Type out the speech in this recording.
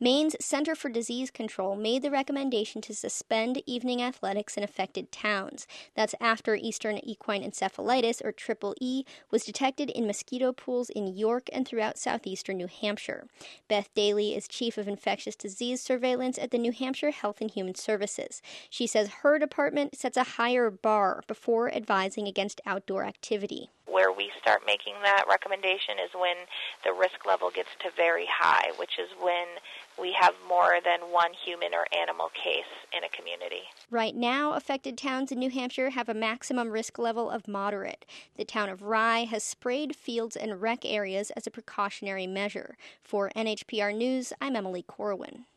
Maine's Center for Disease Control made the recommendation to suspend evening athletics in affected towns. That's after Eastern equine encephalitis, or Triple E, was detected in mosquito pools in York and throughout southeastern New Hampshire. Beth Daly is chief of infectious disease surveillance at the New Hampshire Health and Human Services. She says her department sets a higher bar before advising against outdoor activity. Where we start making that recommendation is when the risk level gets to very high, which is when we have more than one human or animal case in a community. Right now, affected towns in New Hampshire have a maximum risk level of moderate. The town of Rye has sprayed fields and rec areas as a precautionary measure. For NHPR News, I'm Emily Corwin.